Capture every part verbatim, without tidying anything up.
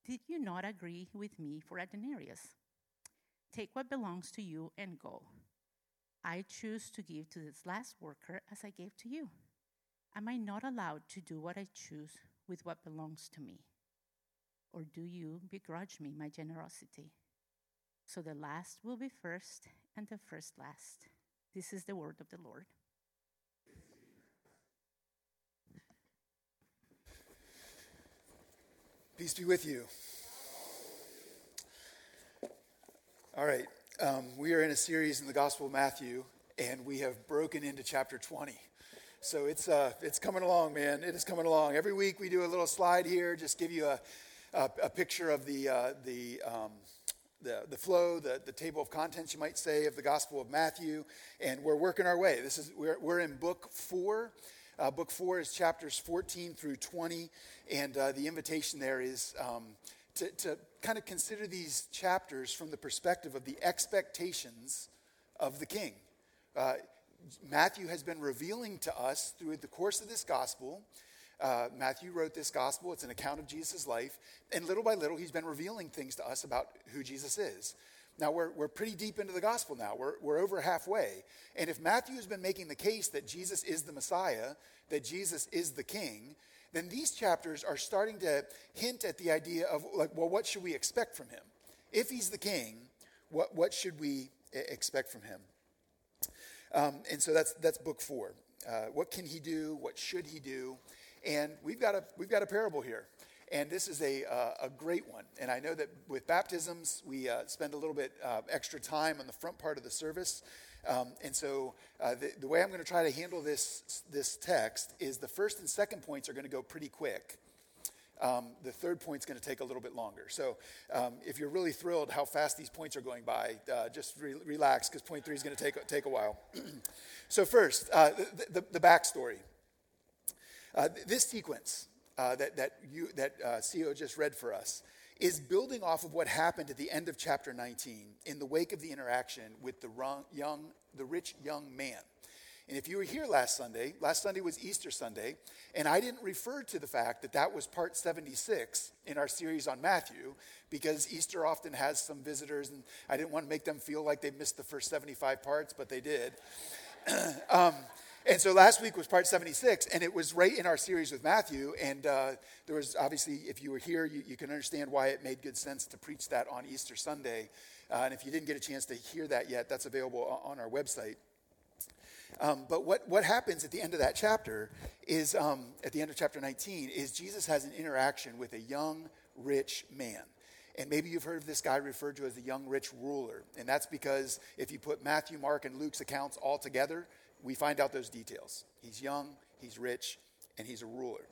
Did you not agree with me for a denarius? Take what belongs to you and go. I choose to give to this last worker as I gave to you. Am I not allowed to do what I choose with what belongs to me? Or do you begrudge me my generosity? So the last will be first, and the first last. This is the word of the Lord. Peace be with you. All right, um, we are in a series in the Gospel of Matthew, and we have broken into chapter twenty. So it's uh, it's coming along, man. It is coming along. Every week we do a little slide here, just give you a a, a picture of the uh, the um, the the flow, the the table of contents, you might say, of the Gospel of Matthew, and we're working our way. This is we're we're in book four. Uh, book four is chapters fourteen through twenty, and uh, the invitation there is um, to, to kind of consider these chapters from the perspective of the expectations of the King. Uh, Matthew has been revealing to us through the course of this gospel. Uh, Matthew wrote this gospel. It's an account of Jesus' life, and little by little, he's been revealing things to us about who Jesus is. Now, we're we're pretty deep into the gospel now. We're we're over halfway. And if Matthew has been making the case that Jesus is the Messiah, that Jesus is the King, then these chapters are starting to hint at the idea of, like, well, what should we expect from him? If he's the King, what what should we expect from him? Um, and so that's that's book four. Uh, what can he do? What should he do? And we've got a we've got a parable here. And this is a uh, a great one. And I know that with baptisms, we uh, spend a little bit uh, extra time on the front part of the service. Um, and so uh, the, the way I'm going to try to handle this this text is the first and second points are going to go pretty quick. Um, the third point's going to take a little bit longer. So um, if you're really thrilled how fast these points are going by, uh, just re- relax, because point three is going to take, take a while. So first, uh, the, the, the backstory. Uh, this sequence Uh, that that you that uh, C O just read for us is building off of what happened at the end of chapter nineteen in the wake of the interaction with the wrong, young, the rich young man. And if you were here last Sunday, last Sunday was Easter Sunday, and I didn't refer to the fact that that was part seventy-six in our series on Matthew, because Easter often has some visitors, and I didn't want to make them feel like they missed the first seventy-five parts, but they did. um, And so last week was part seventy-six, and it was right in our series with Matthew. And uh, there was obviously, if you were here, you, you can understand why it made good sense to preach that on Easter Sunday. Uh, and if you didn't get a chance to hear that yet, that's available on our website. Um, but what, what happens at the end of that chapter is, um, at the end of chapter nineteen, is Jesus has an interaction with a young, rich man. And maybe you've heard of this guy referred to as the young, rich ruler. And that's because if you put Matthew, Mark, and Luke's accounts all together, we find out those details. He's young, he's rich, and he's a ruler.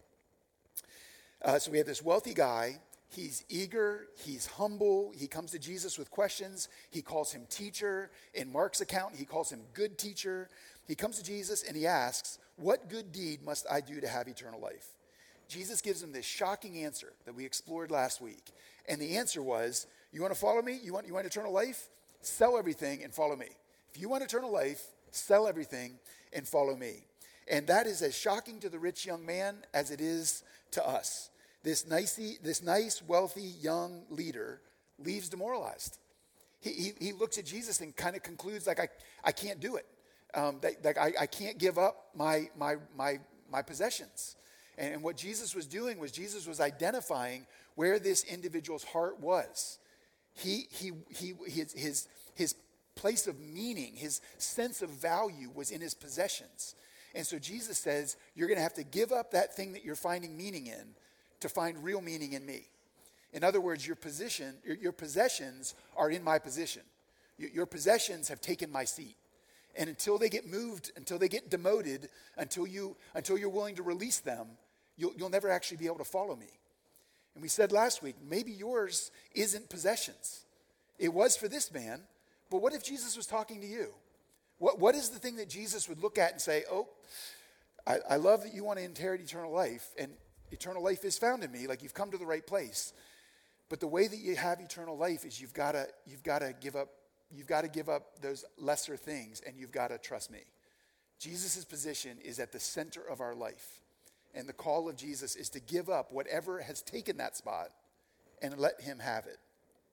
Uh, so we have this wealthy guy. He's eager, he's humble. He comes to Jesus with questions. He calls him teacher. In Mark's account, he calls him good teacher. He comes to Jesus and he asks, what good deed must I do to have eternal life? Jesus gives him this shocking answer that we explored last week. And the answer was, you want to follow me? You want, you want eternal life? Sell everything and follow me. If you want eternal life, sell everything and follow me. And that is as shocking to the rich young man as it is to us. This nicey, this nice, wealthy, young leader leaves demoralized. He, he, he looks at Jesus and kind of concludes, like, I, I can't do it. Um, that, like, I, I can't give up my, my, my, my possessions. And, and what Jesus was doing was Jesus was identifying where this individual's heart was. He, he, he, his, his, his place of meaning, his sense of value was in his possessions. And so Jesus says, you're going to have to give up that thing that you're finding meaning in to find real meaning in me. In other words, your position, your, your possessions are in my position. Your, your possessions have taken my seat. And until they get moved, until they get demoted, until you until you're willing to release them, you'll you'll never actually be able to follow me. And we said last week, maybe yours isn't possessions. It was for this man, but what if Jesus was talking to you? What what is the thing that Jesus would look at and say, oh, I, I love that you want to inherit eternal life, and eternal life is found in me, like you've come to the right place. But the way that you have eternal life is you've got to you've got to give up You've got to give up those lesser things, and you've got to trust me. Jesus' position is at the center of our life. And the call of Jesus is to give up whatever has taken that spot and let him have it.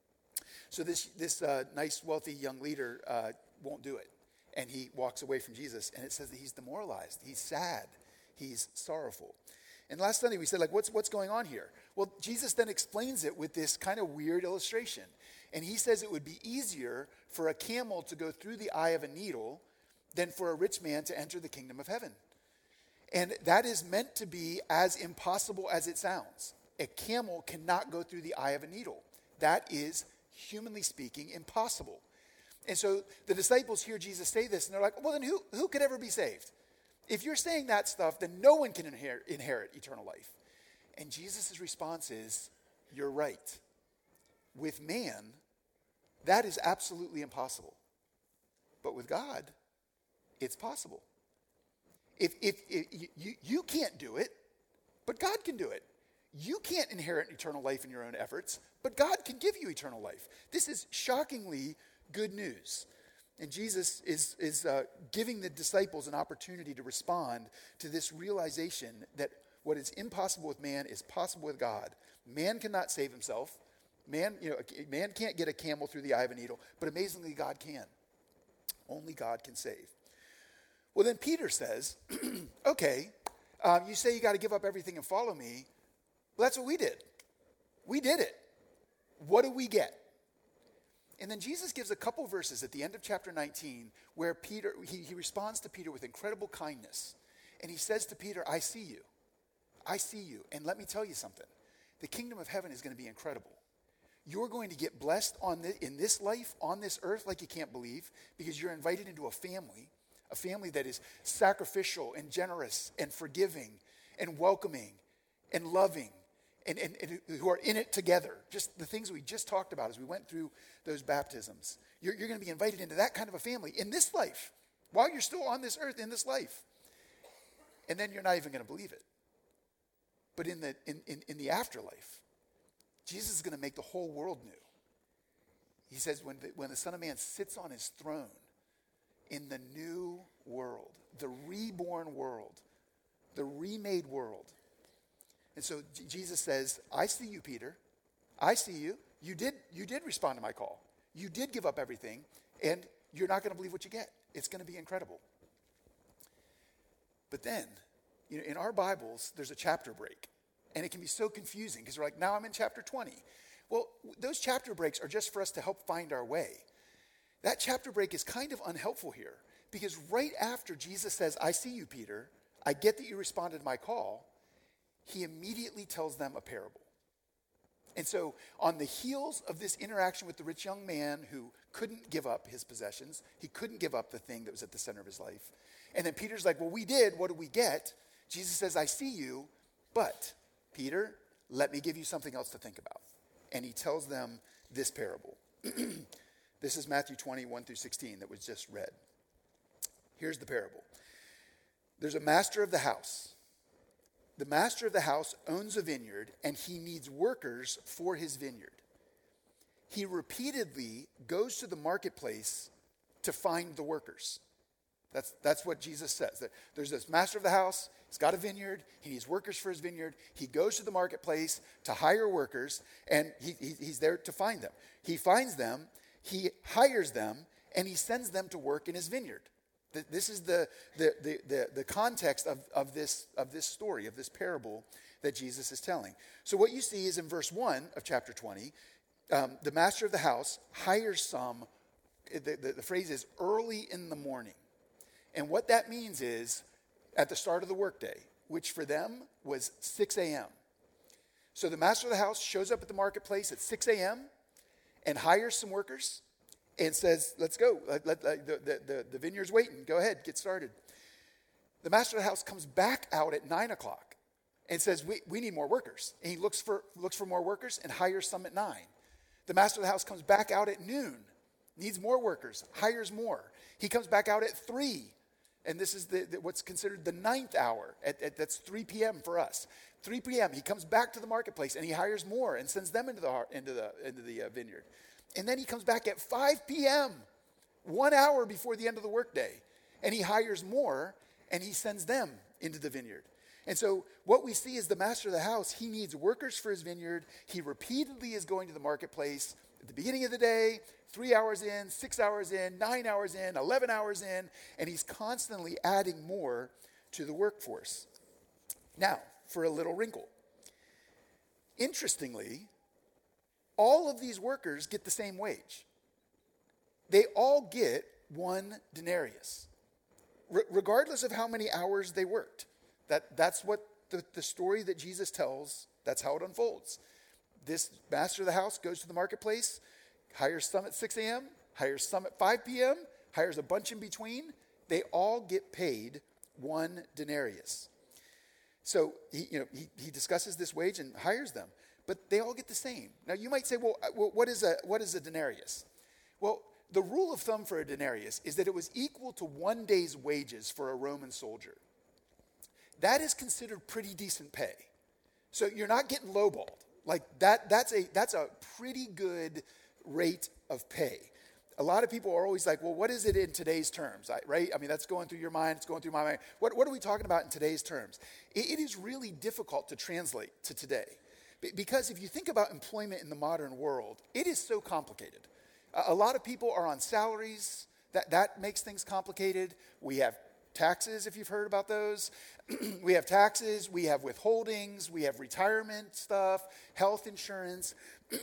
So this, this uh, nice, wealthy young leader uh, won't do it. And he walks away from Jesus. And it says that he's demoralized. He's sad. He's sorrowful. And last Sunday we said, like, what's, what's going on here? Well, Jesus then explains it with this kind of weird illustration. And he says it would be easier for a camel to go through the eye of a needle than for a rich man to enter the kingdom of heaven. And that is meant to be as impossible as it sounds. A camel cannot go through the eye of a needle. That is, humanly speaking, impossible. And so the disciples hear Jesus say this, and they're like, well, then who, who could ever be saved? If you're saying that stuff, then no one can inherit, inherit eternal life. And Jesus' response is, you're right. With man, that is absolutely impossible. But with God, it's possible. If, if, if you, you can't do it, but God can do it. You can't inherit eternal life in your own efforts, but God can give you eternal life. This is shockingly good news. And Jesus is, is uh, giving the disciples an opportunity to respond to this realization that what is impossible with man is possible with God. Man cannot save himself. Man, you know, man can't get a camel through the eye of a needle, but amazingly God can. Only God can save. Well, then Peter says, okay, um, you say you got to give up everything and follow me. Well, that's what we did. We did it. What do we get? And then Jesus gives a couple verses at the end of chapter nineteen where Peter, he, he responds to Peter with incredible kindness. And he says to Peter, I see you. I see you. And let me tell you something. The kingdom of heaven is going to be incredible. You're going to get blessed on the, in this life, on this earth, like you can't believe, because you're invited into a family, a family that is sacrificial and generous and forgiving and welcoming and loving and, and, and who are in it together. Just the things we just talked about as we went through those baptisms. You're, you're going to be invited into that kind of a family in this life, while you're still on this earth in this life. And then you're not even going to believe it. But in the, in, in, in the afterlife, Jesus is going to make the whole world new. He says when the, when the Son of Man sits on his throne in the new world, the reborn world, the remade world. And so J- Jesus says, I see you, Peter. I see you. You did, you did respond to my call. You did give up everything, and you're not going to believe what you get. It's going to be incredible. But then, you know, in our Bibles, there's a chapter break. And it can be so confusing because we're like, now I'm in chapter twenty. Well, those chapter breaks are just for us to help find our way. That chapter break is kind of unhelpful here because right after Jesus says, I see you, Peter, I get that you responded to my call, he immediately tells them a parable. And so on the heels of this interaction with the rich young man who couldn't give up his possessions, he couldn't give up the thing that was at the center of his life. And then Peter's like, well, we did. What do we get? Jesus says, I see you, but Peter, let me give you something else to think about. And he tells them this parable. This is Matthew twenty, one through sixteen that was just read. Here's the parable. There's a master of the house. The master of the house owns a vineyard, and he needs workers for his vineyard. He repeatedly goes to the marketplace to find the workers. That's, that's what Jesus says. There's this master of the house. He's got a vineyard. He needs workers for his vineyard. He goes to the marketplace to hire workers, and he, he, he's there to find them. He finds them, he hires them, and he sends them to work in his vineyard. This is the, the, the, the, the context of, of, this, of this story, of this parable that Jesus is telling. So what you see is in verse one of chapter twenty, um, the master of the house hires some, the, the, the phrase is early in the morning. And what that means is at the start of the workday, which for them was six a.m. So the master of the house shows up at the marketplace at six a.m. and hires some workers and says, let's go. Let, let, let, the, the, the vineyard's waiting. Go ahead, get started. The master of the house comes back out at nine o'clock and says, we, we need more workers. And he looks for, looks for more workers and hires some at nine. The master of the house comes back out at noon, needs more workers, hires more. He comes back out at three. And this is the, the, what's considered the ninth hour. At, at, that's three p.m. for us. three p.m. He comes back to the marketplace and he hires more and sends them into the into the into the uh, vineyard. And then he comes back at five p.m. one hour before the end of the workday, and he hires more and he sends them into the vineyard. And so what we see is the master of the house, he needs workers for his vineyard. He repeatedly is going to the marketplace at the beginning of the day, three hours in, six hours in, nine hours in, eleven hours in, and he's constantly adding more to the workforce. Now, for a little wrinkle. Interestingly, all of these workers get the same wage. They all get one denarius, R- regardless of how many hours they worked. That, that's what the, the story that Jesus tells, that's how it unfolds. This master of the house goes to the marketplace, hires some at six a.m., hires some at five p.m., hires a bunch in between. They all get paid one denarius. So he, you know, he, he discusses this wage and hires them, but they all get the same. Now you might say, well, what is a what is a denarius? Well, the rule of thumb for a denarius is that it was equal to one day's wages for a Roman soldier. That is considered pretty decent pay. So you're not getting lowballed. Like that, that's a that's a pretty good rate of pay. A lot of people are always like, well, what is it in today's terms, I, right? I mean, that's going through your mind. It's going through my mind. What, what are we talking about in today's terms? It, it is really difficult to translate to today. Because if you think about employment in the modern world, it is so complicated. A, a lot of people are on salaries. That, that makes things complicated. We have taxes, if you've heard about those. We have taxes. We have withholdings. We have retirement stuff, health insurance.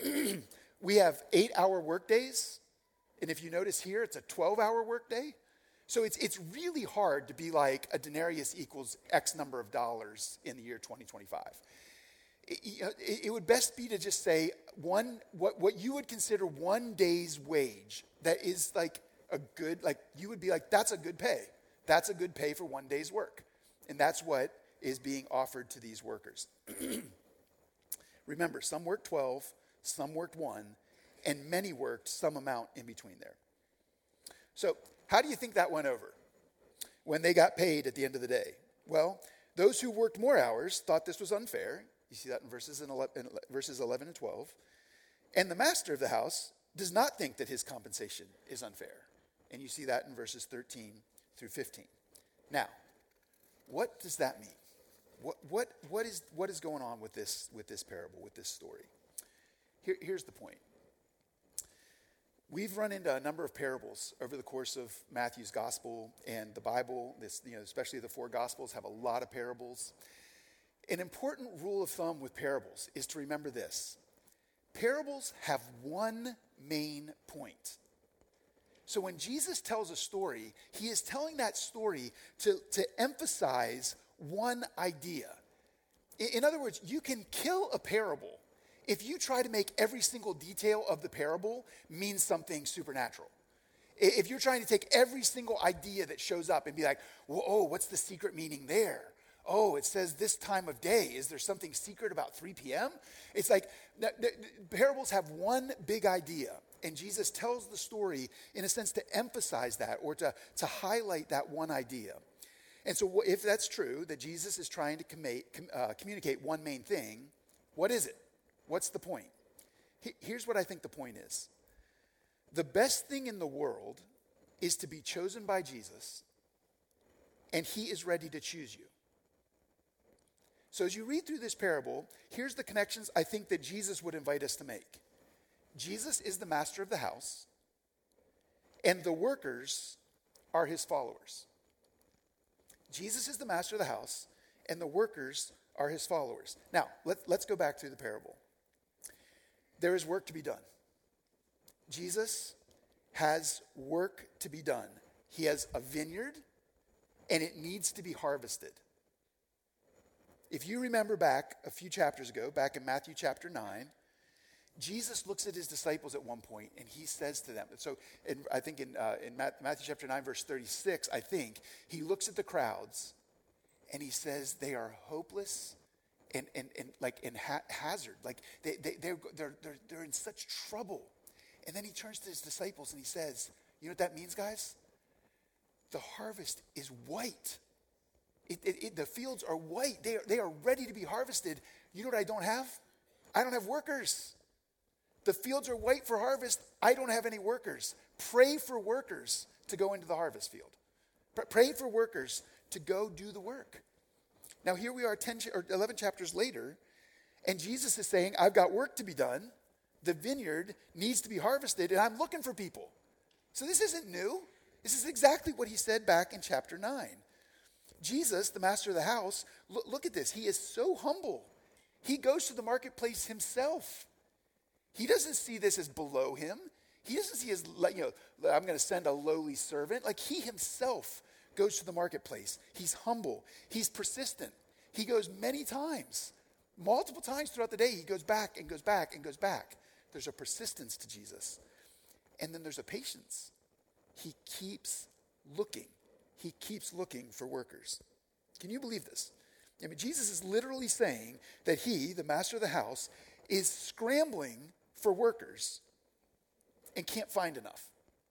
We have eight-hour workdays. And if you notice here, it's a twelve-hour workday. So it's it's really hard to be like a denarius equals X number of dollars in the year twenty twenty-five. It, it, it would best be to just say one what, what you would consider one day's wage that is like a good, like you would be like, that's a good pay. That's a good pay for one day's work. And that's what is being offered to these workers. Remember, some worked twelve, some worked one, and many worked some amount in between there. So how do you think that went over when they got paid at the end of the day? Well, those who worked more hours thought this was unfair. You see that in verses, in eleven, in verses eleven and twelve. And the master of the house does not think that his compensation is unfair. And you see that in verses thirteen through fifteen. Now, what does that mean? What, what, what, is, what is going on with this, with this parable, with this story? Here, here's the point. We've run into a number of parables over the course of Matthew's gospel and the Bible. This, you know, especially the four gospels have a lot of parables. An important rule of thumb with parables is to remember this. Parables have one main point. So when Jesus tells a story, he is telling that story to, to emphasize one idea. In, in other words, you can kill a parable if you try to make every single detail of the parable mean something supernatural. If you're trying to take every single idea that shows up and be like, well, oh, what's the secret meaning there? Oh, it says this time of day. Is there something secret about three p.m.? It's like, the, the, the parables have one big idea. And Jesus tells the story in a sense to emphasize that or to, to highlight that one idea. And so if that's true, that Jesus is trying to com- uh, communicate one main thing, what is it? What's the point? Here's what I think the point is. The best thing in the world is to be chosen by Jesus, and he is ready to choose you. So as you read through this parable, here's the connections I think that Jesus would invite us to make. Jesus is the master of the house, and the workers are his followers. Jesus is the master of the house, and the workers are his followers. Now, let, let's go back through the parable. There is work to be done. Jesus has work to be done. He has a vineyard, and it needs to be harvested. If you remember back a few chapters ago, back in Matthew chapter nine, Jesus looks at his disciples at one point, and he says to them, so in, I think in, uh, in Matthew chapter nine, verse thirty-six, I think, he looks at the crowds, and he says they are hopeless and, and, and like in ha- hazard. Like they, they, they're, they're, they're, they're in such trouble. And then he turns to his disciples, and he says, you know what that means, guys? The harvest is white. It, it, it, the fields are white. They are, they are ready to be harvested. You know what I don't have? I don't have workers. The fields are white for harvest. I don't have any workers. Pray for workers to go into the harvest field. Pray for workers to go do the work. Now here we are ten or eleven chapters later, and Jesus is saying, I've got work to be done. The vineyard needs to be harvested, and I'm looking for people. So this isn't new. This is exactly what he said back in chapter nine. Jesus, the master of the house, look, look at this. He is so humble. He goes to the marketplace himself. He doesn't see this as below him. He doesn't see as, you know, I'm going to send a lowly servant. Like, he himself goes to the marketplace. He's humble. He's persistent. He goes many times, multiple times throughout the day. He goes back and goes back and goes back. There's a persistence to Jesus. And then there's a patience. He keeps looking. He keeps looking for workers. Can you believe this? I mean, Jesus is literally saying that he, the master of the house, is scrambling for workers and can't find enough.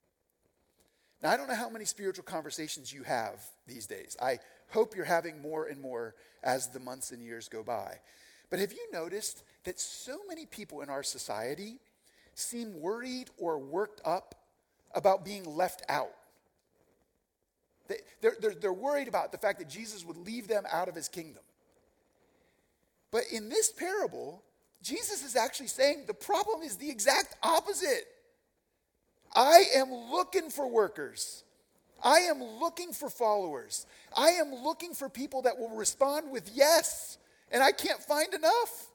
Now, I don't know how many spiritual conversations you have these days. I hope you're having more and more as the months and years go by. But have you noticed that so many people in our society seem worried or worked up about being left out? They, they're, they're, they're worried about the fact that Jesus would leave them out of his kingdom. But in this parable, Jesus is actually saying the problem is the exact opposite. I am looking for workers. I am looking for followers. I am looking for people that will respond with yes, and I can't find enough.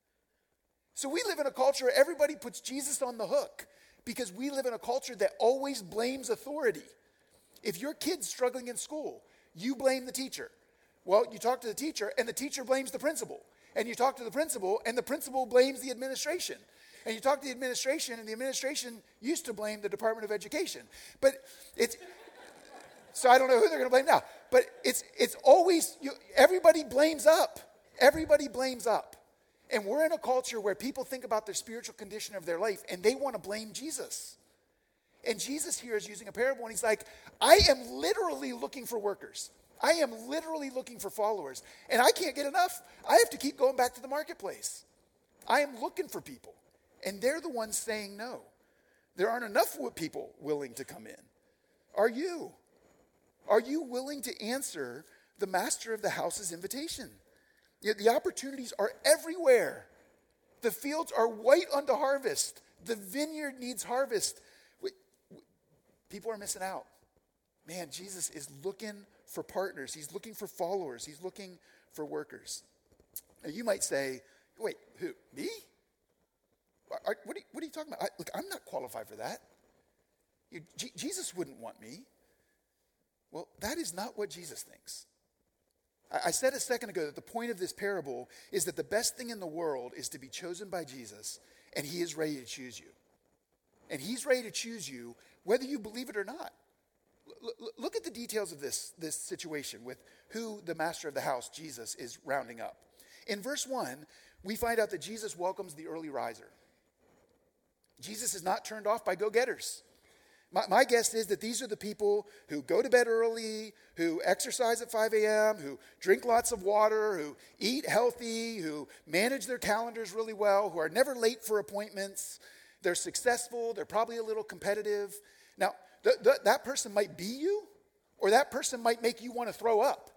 So we live in a culture where everybody puts Jesus on the hook because we live in a culture that always blames authority. If your kid's struggling in school, you blame the teacher. Well, you talk to the teacher, and the teacher blames the principal. And you talk to the principal, and the principal blames the administration. And you talk to the administration, and the administration used to blame the Department of Education. But it's, so I don't know who they're going to blame now. But it's it's always, you, everybody blames up. Everybody blames up. And we're in a culture where people think about their spiritual condition of their life, and they want to blame Jesus. And Jesus here is using a parable, and he's like, I am literally looking for workers. I am literally looking for followers. And I can't get enough. I have to keep going back to the marketplace. I am looking for people. And they're the ones saying no. There aren't enough people willing to come in. Are you? Are you willing to answer the master of the house's invitation? Yet the opportunities are everywhere. The fields are white unto harvest. The vineyard needs harvest. People are missing out. Man, Jesus is looking for partners. He's looking for followers. He's looking for workers. Now you might say, wait, who, me? Are, what, are you, what are you talking about? I, look, I'm not qualified for that. You, G- Jesus wouldn't want me. Well, that is not what Jesus thinks. I, I said a second ago that the point of this parable is that the best thing in the world is to be chosen by Jesus, and he is ready to choose you. And he's ready to choose you whether you believe it or not. L- look at the details of this, this situation with who the master of the house, Jesus, is rounding up. In verse one, we find out that Jesus welcomes the early riser. Jesus is not turned off by go-getters. My, my guess is that these are the people who go to bed early, who exercise at five a.m., who drink lots of water, who eat healthy, who manage their calendars really well, who are never late for appointments. They're successful. They're probably a little competitive. Now, th- th- that person might be you, or that person might make you want to throw up.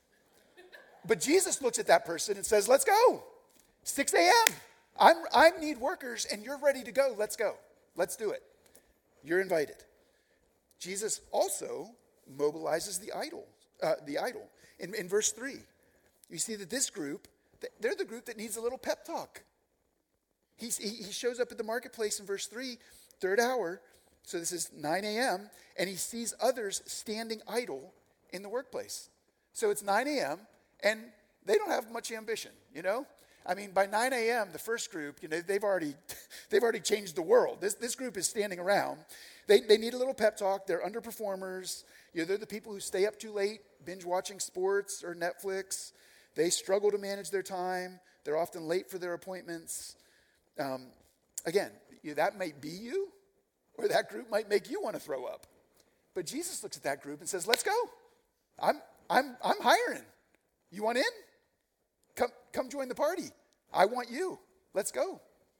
But Jesus looks at that person and says, let's go. six a.m. I'm, I need workers, and you're ready to go. Let's go. Let's do it. You're invited. Jesus also mobilizes the idol. Uh, the idol. In, in verse three, you see that this group, they're the group that needs a little pep talk. He's, he, he shows up at the marketplace in verse three, third hour, so this is nine a.m., and he sees others standing idle in the workplace. So it's nine a.m., and they don't have much ambition, you know? I mean, by nine a.m., the first group, you know, they've already they've already changed the world. This this group is standing around. They they need a little pep talk. They're underperformers. You know, they're the people who stay up too late, binge watching sports or Netflix. They struggle to manage their time. They're often late for their appointments. Um, again, you know, that might be you, or that group might make you want to throw up. But Jesus looks at that group and says, "Let's go. I'm I'm I'm hiring. You want in? Come, come join the party. I want you. Let's go."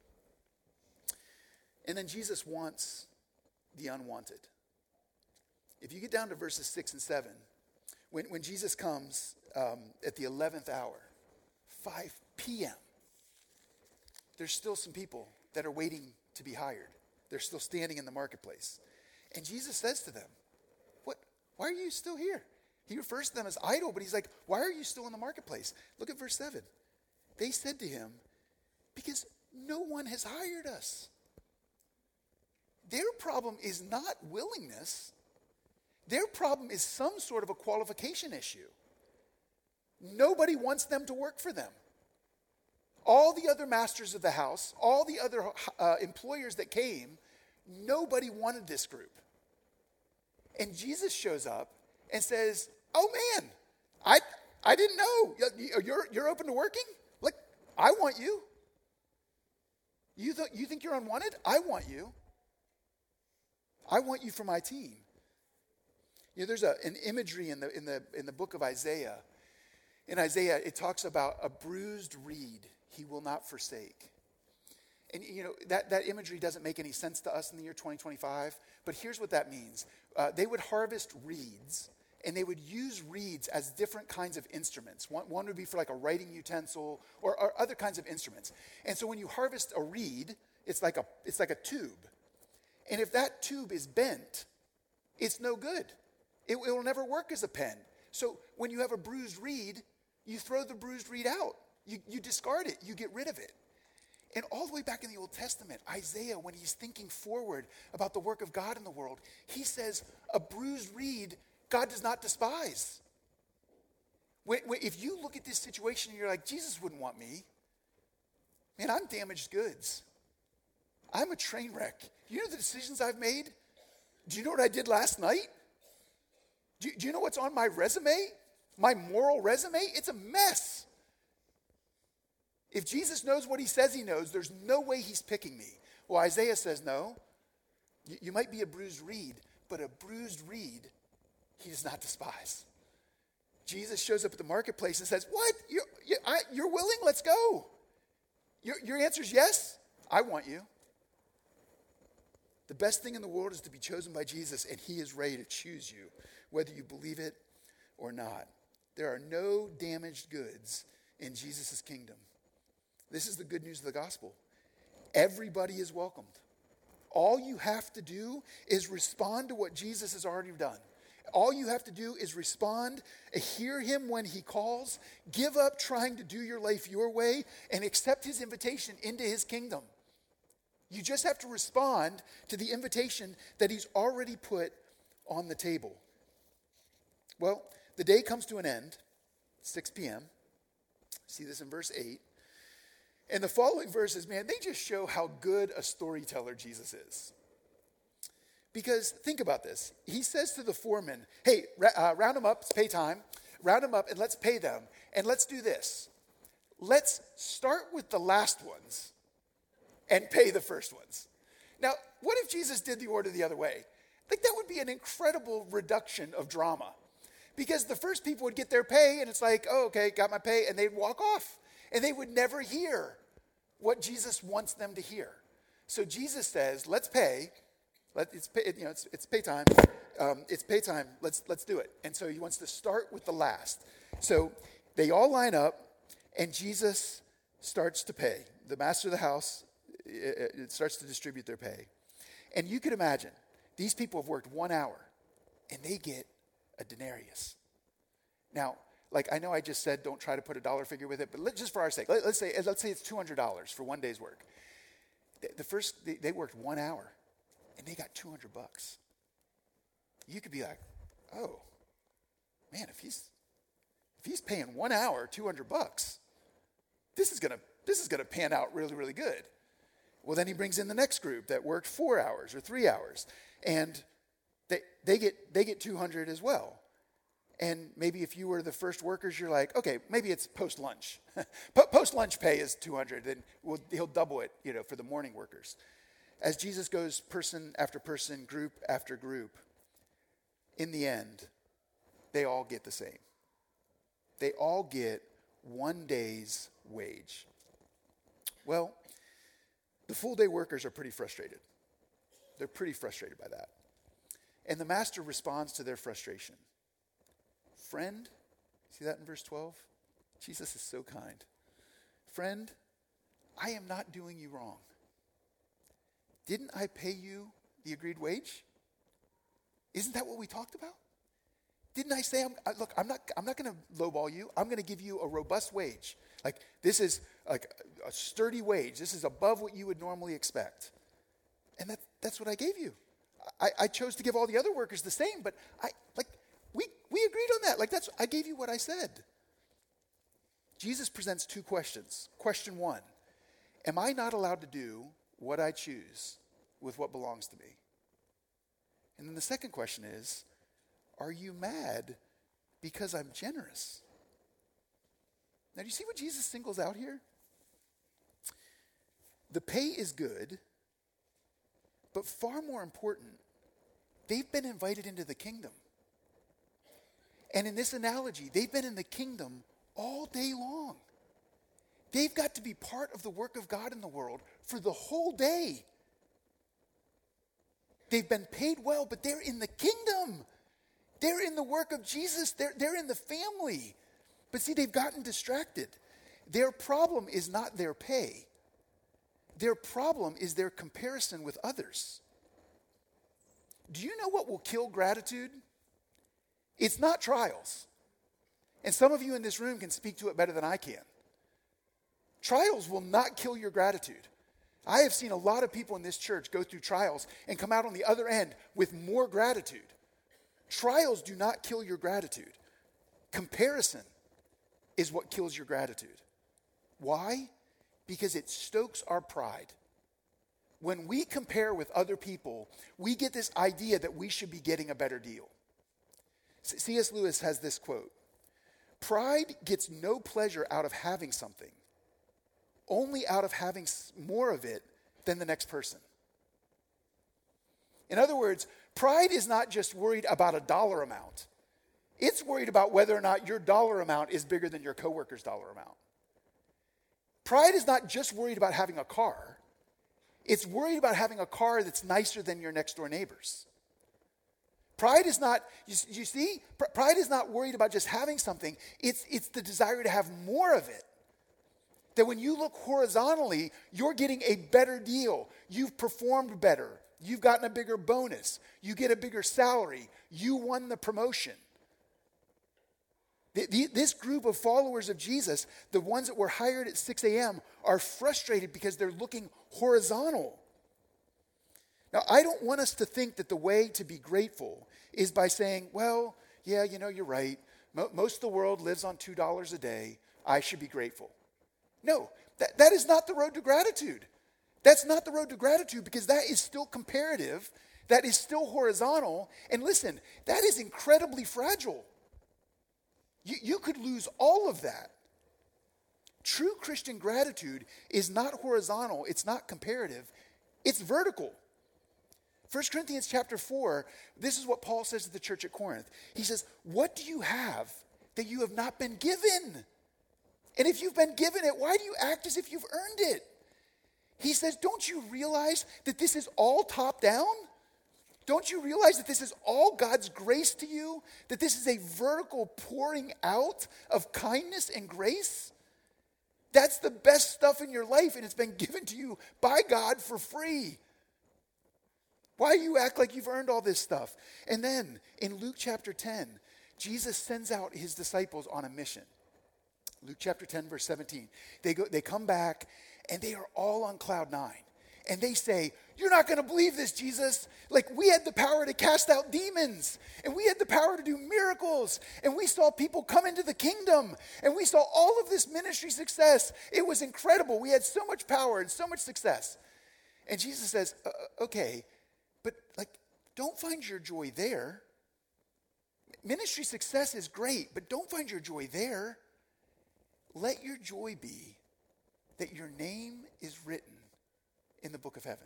And then Jesus wants the unwanted. If you get down to verses six and seven, when, when Jesus comes um, at the eleventh hour, five p.m., there's still some people that are waiting to be hired. They're still standing in the marketplace. And Jesus says to them, "What? Why are you still here?" He refers to them as idle, but he's like, "Why are you still in the marketplace?" Look at verse seven. They said to him, "Because no one has hired us." Their problem is not willingness. Their problem is some sort of a qualification issue. Nobody wants them to work for them. All the other masters of the house, all the other uh, employers that came, nobody wanted this group. And Jesus shows up and says, "Oh man, I I didn't know. You're, you're open to working? Like, I want you. You, th- you think you're unwanted? I want you. I want you for my team." You know, there's a, an imagery in the in the in the book of Isaiah. In Isaiah, it talks about a bruised reed he will not forsake. And you know, that, that imagery doesn't make any sense to us in the year twenty twenty-five, but here's what that means. Uh, they would harvest reeds, and they would use reeds as different kinds of instruments. One, one would be for like a writing utensil or, or other kinds of instruments. And so when you harvest a reed, it's like a it's like a tube. And if that tube is bent, it's no good. It, it will never work as a pen. So when you have a bruised reed, you throw the bruised reed out. You, you discard it. You get rid of it. And all the way back in the Old Testament, Isaiah, when he's thinking forward about the work of God in the world, he says, a bruised reed God does not despise. When, when, if you look at this situation and you're like, Jesus wouldn't want me, man, I'm damaged goods. I'm a train wreck. You know the decisions I've made? Do you know what I did last night? Do, do you know what's on my resume? My moral resume? It's a mess. If Jesus knows what he says he knows, there's no way he's picking me. Well, Isaiah says, no. You, you might be a bruised reed, but a bruised reed he does not despise. Jesus shows up at the marketplace and says, what? You're, you, I, you're willing? Let's go. Your, your answer is yes? I want you. The best thing in the world is to be chosen by Jesus, and he is ready to choose you, whether you believe it or not. There are no damaged goods in Jesus' kingdom. This is the good news of the gospel. Everybody is welcomed. All you have to do is respond to what Jesus has already done. All you have to do is respond, hear him when he calls, give up trying to do your life your way, and accept his invitation into his kingdom. You just have to respond to the invitation that he's already put on the table. Well, the day comes to an end, six p.m. See this in verse eight. And the following verses, man, they just show how good a storyteller Jesus is. Because think about this. He says to the foreman, hey, uh, round them up, it's pay time. Round them up and let's pay them. And let's do this. Let's start with the last ones and pay the first ones. Now, what if Jesus did the order the other way? Like, that would be an incredible reduction of drama. Because the first people would get their pay, and it's like, oh, okay, got my pay, and they'd walk off. And they would never hear what Jesus wants them to hear. So Jesus says, let's pay. Let, it's, pay you know, it's, it's pay time. Um, it's pay time. Let's, let's do it. And so he wants to start with the last. So they all line up, and Jesus starts to pay. The master of the house it, it starts to distribute their pay. And you can imagine, these people have worked one hour, and they get a denarius. Now, like I know I just said don't try to put a dollar figure with it, but let, just for our sake, let, let's say let's say it's two hundred dollars for one day's work. The, the first, they, they worked one hour, and they got two hundred bucks. You could be like, oh, man, if he's if he's paying one hour, two hundred bucks, this is gonna this is gonna pan out really, really good. Well, then he brings in the next group that worked four hours or three hours, and they they get they get two hundred as well. And maybe if you were the first workers, you're like, okay, maybe it's post-lunch. Post-lunch pay is two hundred, and we'll, he'll double it, you know, for the morning workers. As Jesus goes person after person, group after group, in the end, they all get the same. They all get one day's wage. Well, the full-day workers are pretty frustrated. They're pretty frustrated by that. And the master responds to their frustration. Friend, See that in verse twelve? Jesus is so kind. Friend, I am not doing you wrong. Didn't I pay you the agreed wage? Isn't that what we talked about? Didn't I say, I'm, I, look, I'm not, I'm not going to lowball you. I'm going to give you a robust wage. Like, this is like a sturdy wage. This is above what you would normally expect. And that, that's what I gave you. I, I chose to give all the other workers the same, but I, like, we, we agreed on that. Like, that's, I gave you what I said. Jesus presents two questions. Question one, am I not allowed to do what I choose with what belongs to me? And then the second question is, are you mad because I'm generous? Now, do you see what Jesus singles out here? The pay is good, but far more important, they've been invited into the kingdom. And in this analogy, they've been in the kingdom all day long. They've got to be part of the work of God in the world for the whole day. They've been paid well, but they're in the kingdom. They're in the work of Jesus. They're, they're in the family. But see, they've gotten distracted. Their problem is not their pay. Their problem is their comparison with others. Do you know what will kill gratitude? It's not trials. And some of you in this room can speak to it better than I can. Trials will not kill your gratitude. I have seen a lot of people in this church go through trials and come out on the other end with more gratitude. Trials do not kill your gratitude. Comparison is what kills your gratitude. Why? Because it stokes our pride. When we compare with other people, we get this idea that we should be getting a better deal. C S Lewis has this quote, "Pride gets no pleasure out of having something, only out of having more of it than the next person." In other words, pride is not just worried about a dollar amount. It's worried about whether or not your dollar amount is bigger than your coworker's dollar amount. Pride is not just worried about having a car. It's worried about having a car that's nicer than your next door neighbor's. Pride is not, you, you see, pride is not worried about just having something. It's, it's the desire to have more of it. That when you look horizontally, you're getting a better deal. You've performed better. You've gotten a bigger bonus. You get a bigger salary. You won the promotion. The, the, this group of followers of Jesus, the ones that were hired at six a.m., are frustrated because they're looking horizontal. Now, I don't want us to think that the way to be grateful is by saying, well, yeah, you know, you're right. Mo- most of the world lives on two dollars a day. I should be grateful. No, that, that is not the road to gratitude. That's not the road to gratitude because that is still comparative. That is still horizontal. And listen, that is incredibly fragile. You, you could lose all of that. True Christian gratitude is not horizontal. It's not comparative. It's vertical. First Corinthians chapter four, this is what Paul says to the church at Corinth. He says, what do you have that you have not been given? And if you've been given it, why do you act as if you've earned it? He says, don't you realize that this is all top down? Don't you realize that this is all God's grace to you? That this is a vertical pouring out of kindness and grace? That's the best stuff in your life, and it's been given to you by God for free. Why do you act like you've earned all this stuff? And then in Luke chapter ten, Jesus sends out his disciples on a mission. Luke chapter ten, verse seventeen. They go, they come back, and they are all on cloud nine. And they say, you're not going to believe this, Jesus. Like, we had the power to cast out demons. And we had the power to do miracles. And we saw people come into the kingdom. And we saw all of this ministry success. It was incredible. We had so much power and so much success. And Jesus says, uh, okay, but like, don't find your joy there. Ministry success is great, but don't find your joy there. Let your joy be that your name is written in the book of heaven.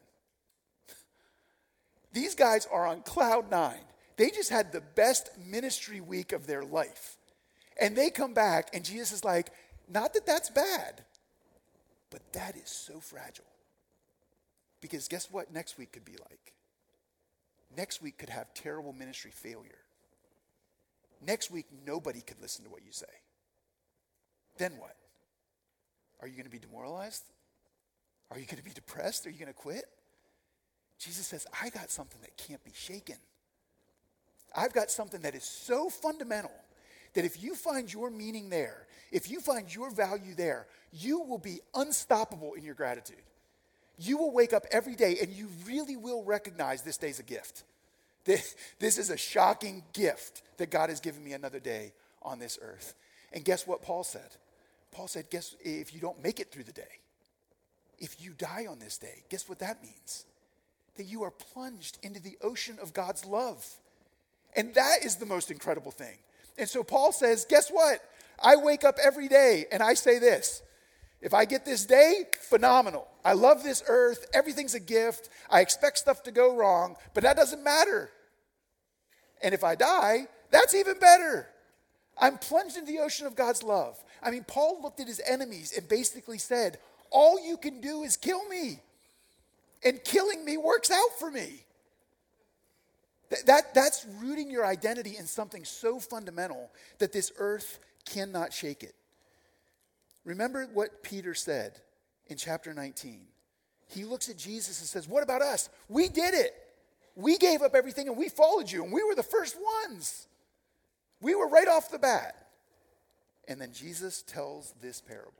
These guys are on cloud nine. They just had the best ministry week of their life. And they come back and Jesus is like, not that that's bad, but that is so fragile. Because guess what next week could be like? Next week could have terrible ministry failure. Next week, nobody could listen to what you say. Then what? Are you going to be demoralized? Are you going to be depressed? Are you going to quit? Jesus says, I got something that can't be shaken. I've got something that is so fundamental that if you find your meaning there, if you find your value there, you will be unstoppable in your gratitude. You will wake up every day and you really will recognize this day's a gift. This is a shocking gift that God has given me another day on this earth. And guess what Paul said? Paul said, guess if you don't make it through the day, if you die on this day, guess what that means? That you are plunged into the ocean of God's love. And that is the most incredible thing. And so Paul says, guess what? I wake up every day and I say this. If I get this day, phenomenal. I love this earth. Everything's a gift. I expect stuff to go wrong, but that doesn't matter. And if I die, that's even better. I'm plunged into the ocean of God's love. I mean, Paul looked at his enemies and basically said, all you can do is kill me. And killing me works out for me. That, that, that's rooting your identity in something so fundamental that this earth cannot shake it. Remember what Peter said in chapter nineteen. He looks at Jesus and says, what about us? We did it. We gave up everything and we followed you and we were the first ones. We were right off the bat. And then Jesus tells this parable.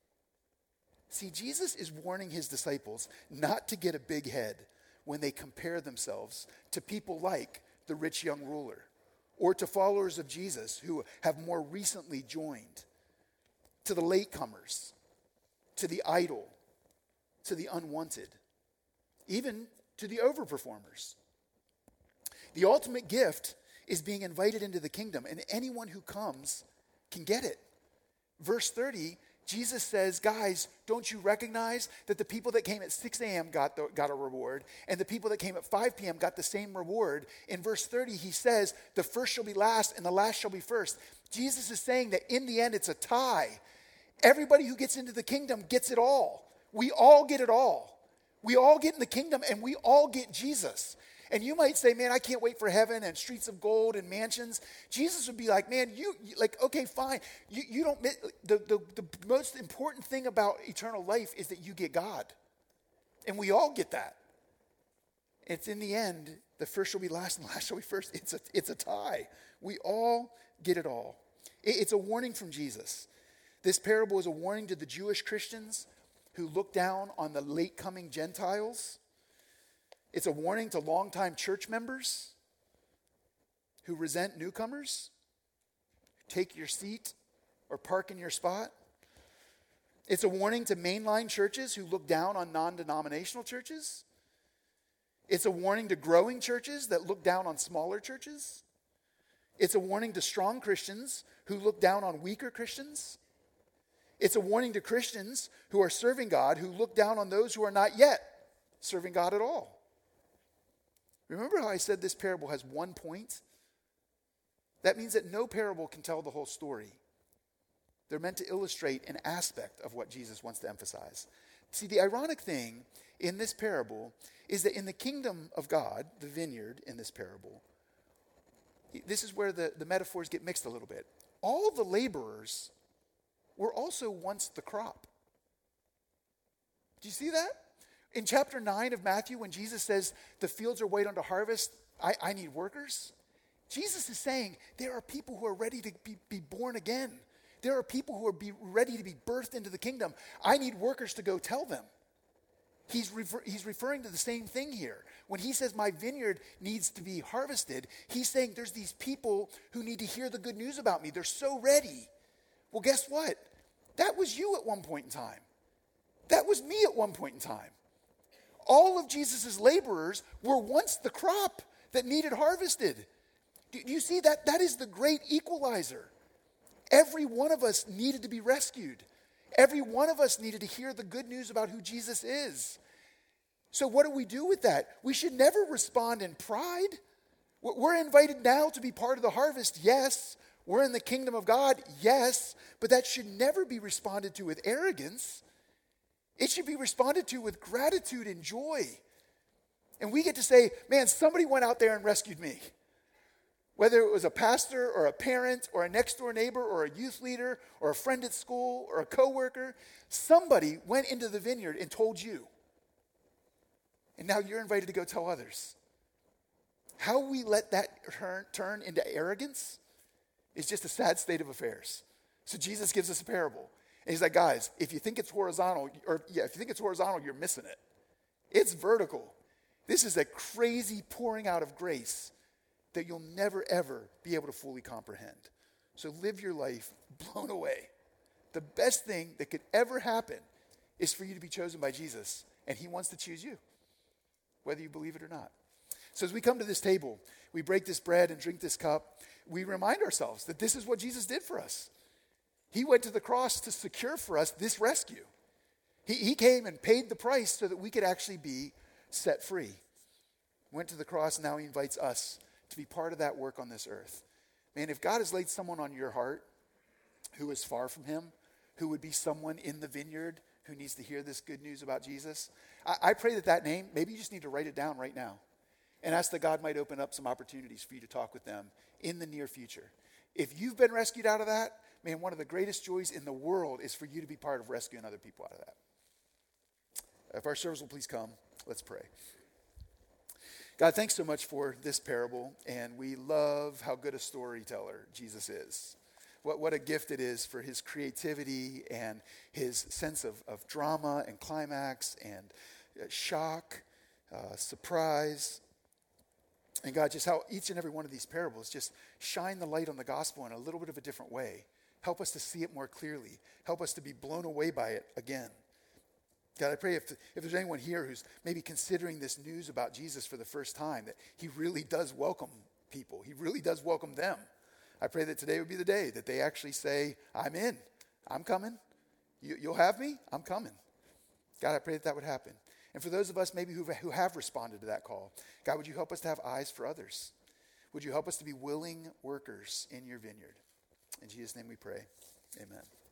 See, Jesus is warning his disciples not to get a big head when they compare themselves to people like the rich young ruler or to followers of Jesus who have more recently joined, to the latecomers, to the idle, to the unwanted, even to the overperformers. The ultimate gift is being invited into the kingdom, and anyone who comes can get it. Verse thirty, Jesus says, guys, don't you recognize that the people that came at six a.m. got, the, got a reward, and the people that came at five p.m. got the same reward? In verse thirty, he says, the first shall be last, and the last shall be first. Jesus is saying that in the end, it's a tie. Everybody who gets into the kingdom gets it all. We all get it all. We all get in the kingdom, and we all get Jesus. And you might say, man, I can't wait for heaven and streets of gold and mansions. Jesus would be like, man, you, you like, okay, fine. You, you don't, the, the, the most important thing about eternal life is that you get God. And we all get that. It's in the end, the first shall be last and the last shall be first. It's a, it's a tie. We all get it all. It, it's a warning from Jesus. This parable is a warning to the Jewish Christians who look down on the late coming Gentiles. It's a warning to longtime church members who resent newcomers, take your seat or park in your spot. It's a warning to mainline churches who look down on non-denominational churches. It's a warning to growing churches that look down on smaller churches. It's a warning to strong Christians who look down on weaker Christians. It's a warning to Christians who are serving God who look down on those who are not yet serving God at all. Remember how I said this parable has one point? That means that no parable can tell the whole story. They're meant to illustrate an aspect of what Jesus wants to emphasize. See, the ironic thing in this parable is that in the kingdom of God, the vineyard in this parable, this is where the, the metaphors get mixed a little bit. All the laborers were also once the crop. Do you see that? In chapter nine of Matthew, when Jesus says, the fields are white unto harvest, I, I need workers. Jesus is saying, there are people who are ready to be, be born again. There are people who are be ready to be birthed into the kingdom. I need workers to go tell them. He's, refer, he's referring to the same thing here. When he says my vineyard needs to be harvested, he's saying there's these people who need to hear the good news about me. They're so ready. Well, guess what? That was you at one point in time. That was me at one point in time. All of Jesus' laborers were once the crop that needed harvested. Do you see that? That is the great equalizer. Every one of us needed to be rescued. Every one of us needed to hear the good news about who Jesus is. So what do we do with that? We should never respond in pride. We're invited now to be part of the harvest, yes. We're in the kingdom of God, yes. But that should never be responded to with arrogance. It should be responded to with gratitude and joy. And we get to say, man, somebody went out there and rescued me. Whether it was a pastor or a parent or a next door neighbor or a youth leader or a friend at school or a coworker, somebody went into the vineyard and told you. And now you're invited to go tell others. How we let that turn, turn into arrogance is just a sad state of affairs. So Jesus gives us a parable. And he's like, guys, if you think it's horizontal, or yeah, if you think it's horizontal, you're missing it. It's vertical. This is a crazy pouring out of grace that you'll never, ever be able to fully comprehend. So live your life blown away. The best thing that could ever happen is for you to be chosen by Jesus, and he wants to choose you, whether you believe it or not. So as we come to this table, we break this bread and drink this cup, we remind ourselves that this is what Jesus did for us. He went to the cross to secure for us this rescue. He, he came and paid the price so that we could actually be set free. Went to the cross, and now he invites us to be part of that work on this earth. Man, if God has laid someone on your heart who is far from him, who would be someone in the vineyard who needs to hear this good news about Jesus, I, I pray that that name, maybe you just need to write it down right now and ask that God might open up some opportunities for you to talk with them in the near future. If you've been rescued out of that, man, one of the greatest joys in the world is for you to be part of rescuing other people out of that. If our servers will please come, let's pray. God, thanks so much for this parable, and we love how good a storyteller Jesus is. What, what a gift it is for his creativity and his sense of, of drama and climax and uh, shock, uh, surprise. And God, just how each and every one of these parables just shine the light on the gospel in a little bit of a different way. Help us to see it more clearly. Help us to be blown away by it again. God, I pray if, if there's anyone here who's maybe considering this news about Jesus for the first time, that he really does welcome people. He really does welcome them. I pray that today would be the day that they actually say, I'm in. I'm coming. You, you'll have me? I'm coming. God, I pray that that would happen. And for those of us maybe who've, who have responded to that call, God, would you help us to have eyes for others? Would you help us to be willing workers in your vineyard? In Jesus' name we pray. Amen.